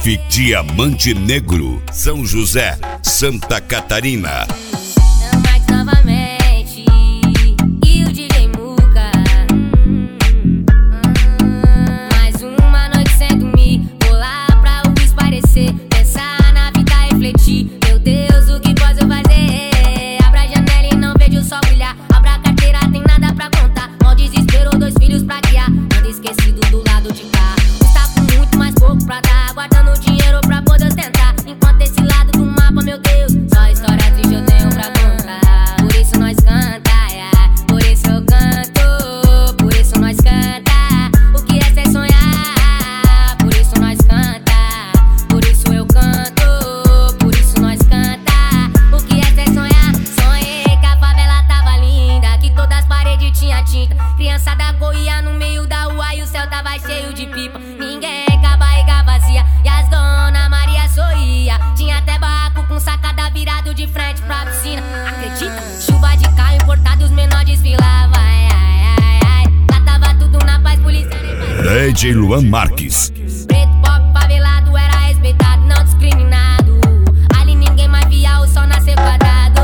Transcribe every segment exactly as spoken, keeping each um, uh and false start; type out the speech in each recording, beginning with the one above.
Diamante Negro, São José, Santa Catarina. Novamente, e o D J Muca. Mais uma noite sem dormir, vou lá pra o esparecer, pensar na vida, refletir. Meu Deus, o que posso eu fazer? Abra a janela e não vejo o sol brilhar. Abra a carteira, tem nada pra contar. Mal desespero, dois filhos pra guiar. Ando esquecido do lado de cá. Está com muito mais pouco pra dar, guardando dinheiro pra poder tentar. Enquanto esse lado do mapa, meu Deus, só história triste eu tenho pra contar. Por isso nós canta, yeah. Por isso eu canto. Por isso nós canta. O que é ser sonhar? Por isso nós canta. Por isso eu canto. Por isso nós canta. O que é ser sonhar? Sonhei que a favela tava linda, que todas as paredes tinha tinta. Criançada corria no meio da rua e o céu tava cheio de pipa. Ninguém com a barriga vazia e as dona Maria sorria. Tinha até barraco com sacada virado de frente pra piscina. Acredita? Chuva de carro importado e os menores desfilavam. Ai, ai, ai, ai. Lá tava tudo na paz, polícia nem passava. D J Luan Marques. Preto, pobre, favelado, era respeitado, não discriminado. Ali ninguém mais via o sol nascer quadrado.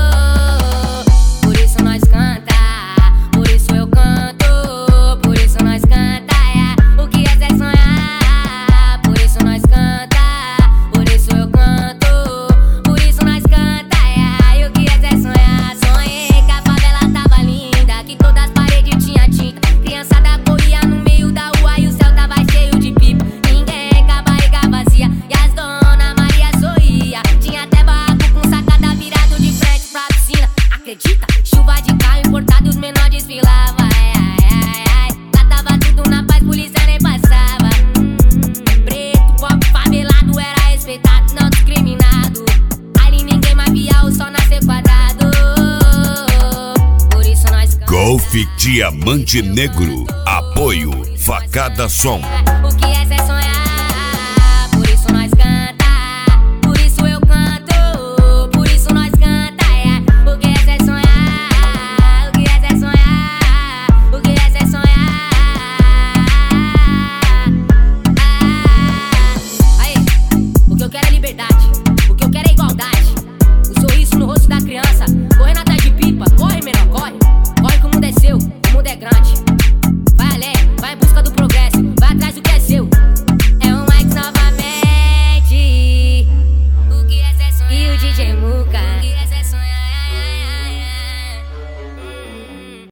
Por isso nós canta, por isso eu canto. Por isso nós canta, yeah. O que é ser sonhar? Por isso nós canta, por isso eu canto. Por isso nós canta, yeah. E o que é ser sonhar? Sonhei que a favela tava linda, que todas as paredes tinha tinta. Criançada corria no meio da rua e o céu tava cheio de pipa. Ninguém com a barriga vazia e as dona Maria sorria. Tinha até barraco com sacada virado de frente pra piscina. Acredita? Chuva de carro importado e os menores desfilavam. Ai, ai, ai, ai. Lá tava tudo na paz, polícia nem passava. Preto, pobre, favelado, era respeitado, não discriminado. Ali ninguém mais via o sol nascer quadrado. Por isso nós canta. Golf Diamante Negro. Apoio Facada Som. O